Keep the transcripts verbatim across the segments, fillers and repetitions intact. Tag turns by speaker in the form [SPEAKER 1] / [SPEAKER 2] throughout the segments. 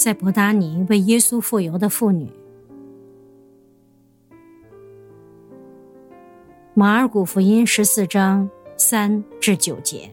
[SPEAKER 1] 在伯达尼为耶稣傅油的妇女。马尔谷福音十四章三至九节。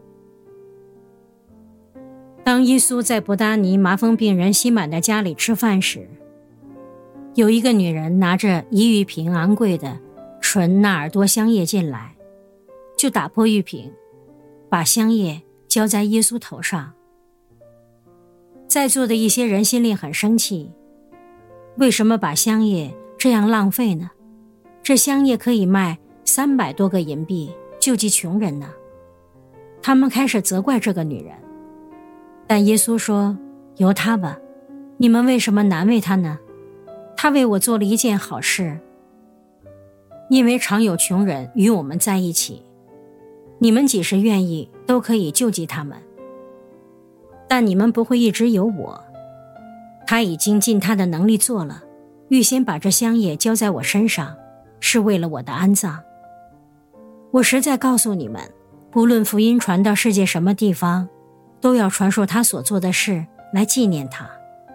[SPEAKER 1] 当耶稣在伯达尼麻风病人西满的家里吃饭时，有一个女人拿着一玉瓶昂贵的纯纳尔多香叶进来，就打破玉瓶，把香叶浇在耶稣头上。在座的一些人心里很生气，为什么把香叶这样浪费呢？这香叶可以卖三百多个银币，救济穷人呢。他们开始责怪这个女人，但耶稣说：由她吧，你们为什么难为她呢？她为我做了一件好事。因为常有穷人与我们在一起，你们几时愿意都可以救济他们，但你们不会一直有我。他已经尽他的能力做了，预先把这香叶浇在我身上，是为了我的安葬。我实在告诉你们，不论福音传到世界什么地方，都要传说他所做的事，来纪念他。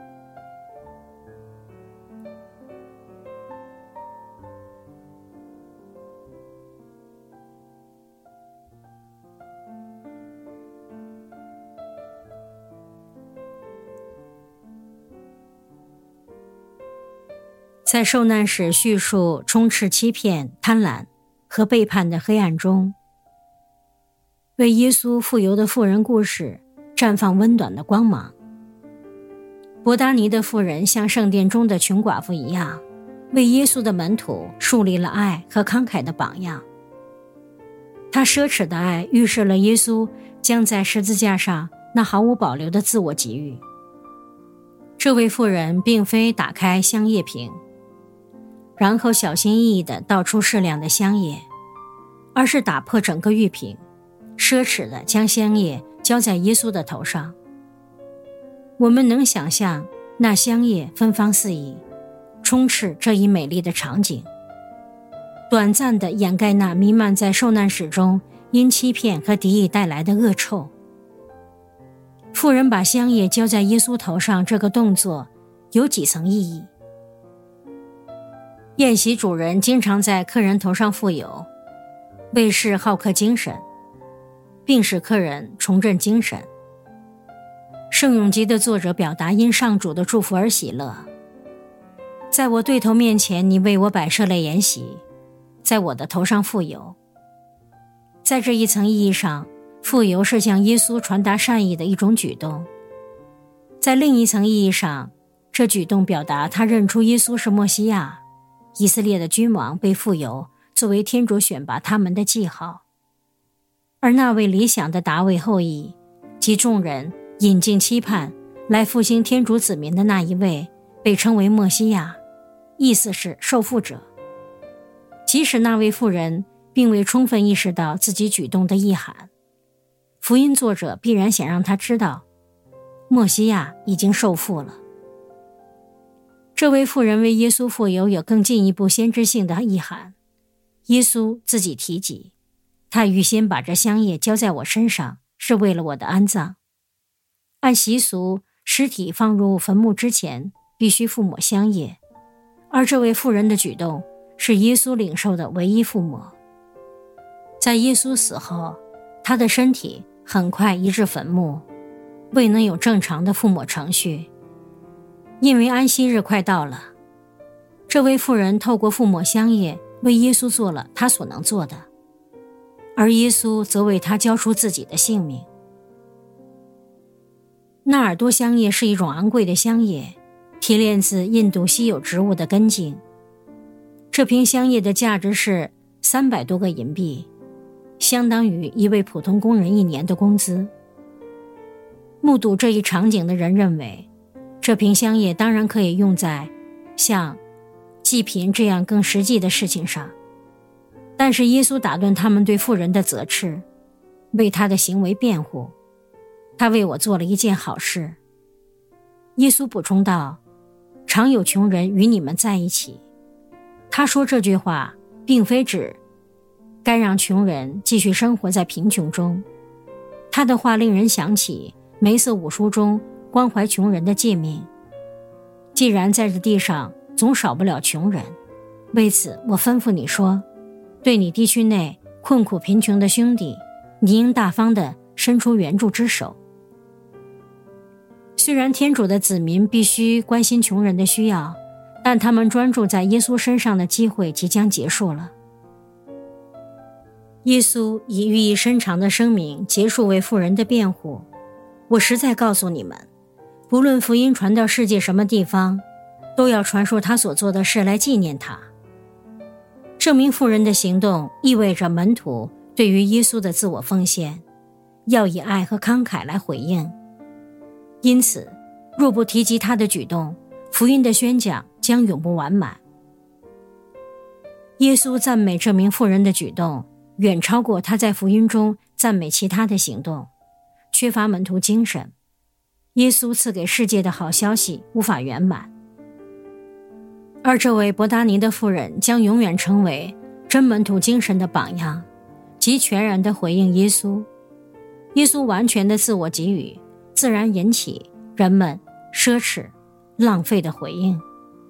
[SPEAKER 1] 在受难史叙述充斥欺骗、贪婪和背叛的黑暗中，为耶稣傅油的妇人故事绽放温暖的光芒。伯达尼的妇人像圣殿中的穷寡妇一样，为耶稣的门徒树立了爱和慷慨的榜样。他奢侈的爱预示了耶稣将在十字架上那毫无保留的自我给予。这位妇人并非打开香叶瓶，然后小心翼翼地倒出适量的香叶，而是打破整个玉瓶，奢侈地将香叶浇在耶稣的头上。我们能想象那香叶芬芳四溢，充斥这一美丽的场景，短暂地掩盖那弥漫在受难史中因欺骗和敌意带来的恶臭。妇人把香叶浇在耶稣头上这个动作有几层意义。宴席主人经常在客人头上傅油，为是好客精神，并使客人重振精神。圣咏集的作者表达因上主的祝福而喜乐。在我对头面前，你为我摆设了筵席，在我的头上傅油。在这一层意义上，傅油是向耶稣传达善意的一种举动。在另一层意义上，这举动表达他认出耶稣是默西亚，以色列的君王被傅油作为天主选拔他们的记号。而那位理想的达味后裔及众人引颈期盼来复兴天主子民的那一位，被称为默西亚，意思是受傅者。即使那位妇人并未充分意识到自己举动的意涵，福音作者必然想让他知道，默西亚已经受傅了。这位妇人为耶稣傅油有更进一步先知性的意涵。耶稣自己提及，他预先把这香叶浇在我身上，是为了我的安葬。按习俗，尸体放入坟墓之前必须覆抹香叶，而这位妇人的举动是耶稣领受的唯一覆抹。在耶稣死后，他的身体很快移至坟墓，未能有正常的覆抹程序。因为安息日快到了，这位妇人透过覆抹香叶为耶稣做了他所能做的，而耶稣则为他交出自己的性命。纳尔多香叶是一种昂贵的香叶，提炼自印度稀有植物的根茎。这瓶香叶的价值是三百多个银币，相当于一位普通工人一年的工资。目睹这一场景的人认为，这瓶香叶当然可以用在像济贫这样更实际的事情上，但是耶稣打断他们对妇人的责斥，为他的行为辩护。他为我做了一件好事。耶稣补充道，常有穷人与你们在一起。他说这句话并非指该让穷人继续生活在贫穷中。他的话令人想起梅瑟五书中关怀穷人的诫命。既然在这地上总少不了穷人，为此我吩咐你说，对你地区内困苦贫穷的兄弟，你应大方地伸出援助之手。虽然天主的子民必须关心穷人的需要，但他们专注在耶稣身上的机会即将结束了。耶稣以寓意深长的声明结束为富人的辩护。我实在告诉你们，不论福音传到世界什么地方，都要传述他所做的事来纪念他。这名富人的行动意味着门徒对于耶稣的自我奉献，要以爱和慷慨来回应。因此，若不提及他的举动，福音的宣讲将永不完满。耶稣赞美这名富人的举动，远超过他在福音中赞美其他的行动。缺乏门徒精神，耶稣赐给世界的好消息无法圆满。而这位伯达尼的妇人将永远成为真门徒精神的榜样，即全然地回应耶稣。耶稣完全的自我给予，自然引起人们奢侈、浪费的回应。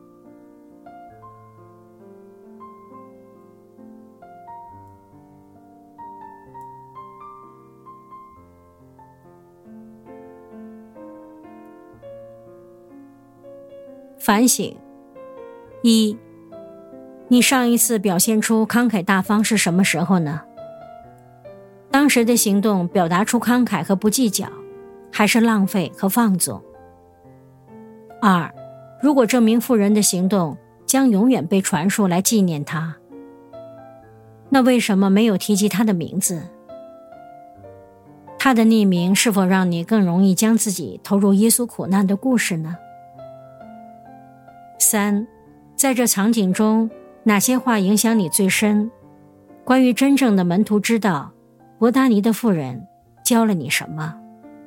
[SPEAKER 1] 反省：一，你上一次表现出慷慨大方是什么时候呢？当时的行动表达出慷慨和不计较，还是浪费和放纵？二，如果这名妇人的行动将永远被传述来纪念她，那为什么没有提及她的名字？她的匿名是否让你更容易将自己投入耶稣苦难的故事呢？三，在这场景中，哪些话影响你最深？关于真正的门徒之道，伯达尼的妇人教了你什么？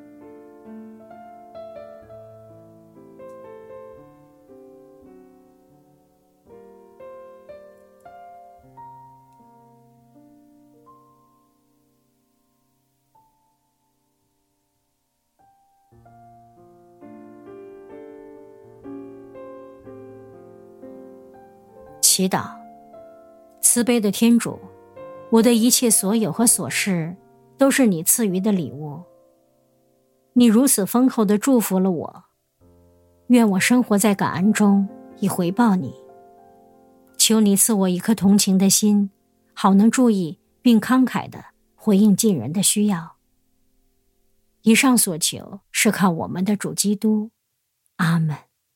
[SPEAKER 1] 祈祷。慈悲的天主，我的一切所有和所事都是你赐予的礼物，你如此丰厚地祝福了我，愿我生活在感恩中以回报你。求你赐我一颗同情的心，好能注意并慷慨地回应近人的需要。以上所求是靠我们的主基督。阿们。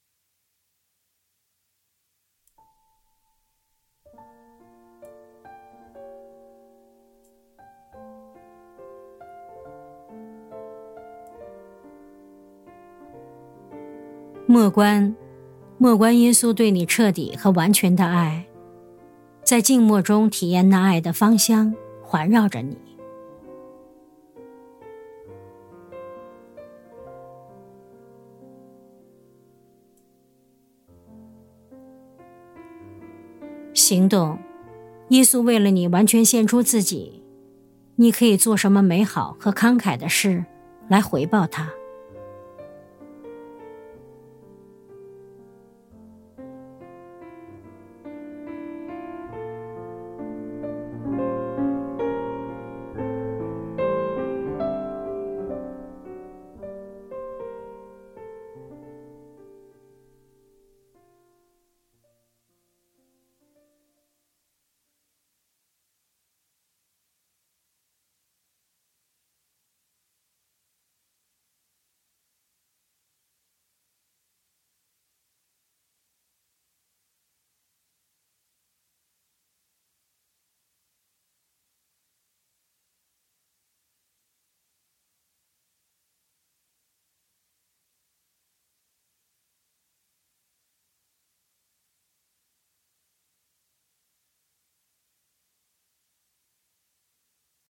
[SPEAKER 1] 默观，默观耶稣对你彻底和完全的爱，在静默中体验那爱的芳香环绕着你。行动，耶稣为了你完全献出自己，你可以做什么美好和慷慨的事来回报他？